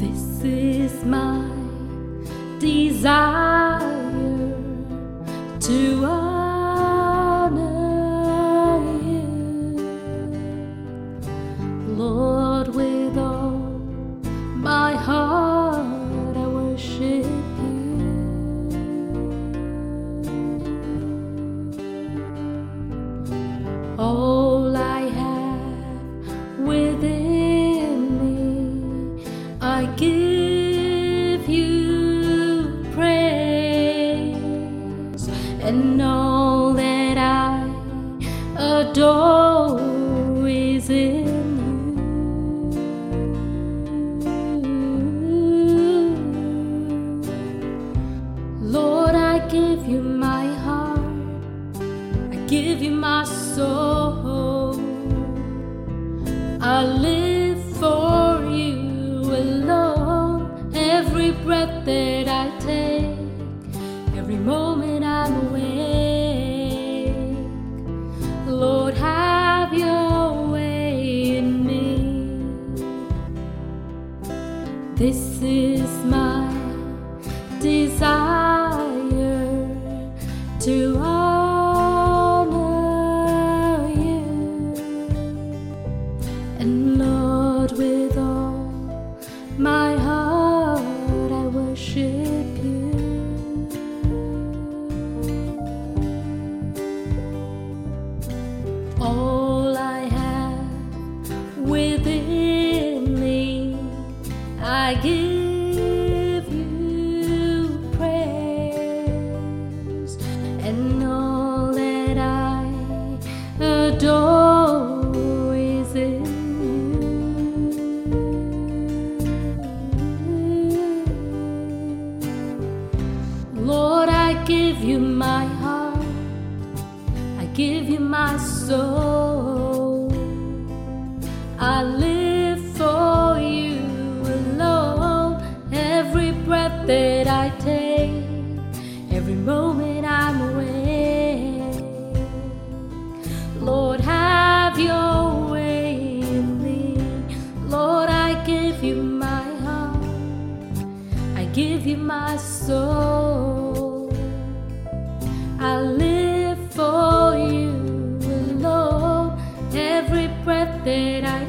This is my desire to honor you, Lord. With all my heart I worship you. All I have within me, I give you praise, and all that I adore is in you. Lord, I give you my heart, I give you my soul. I live for you alone. Every breath that I take, every moment I'm awake, Lord, have your way in me. This is my desire to honor you, and Lord, with all my heart I worship you. All I have within me, I give you praise, and all that I adore is in you. Lord, I give you my heart, I give you my soul. I live for you alone. Every breath that I take, every moment I'm awake, Lord, have your way in me. Lord, I give you my heart, I give you my soul. I live for you alone. Every breath that I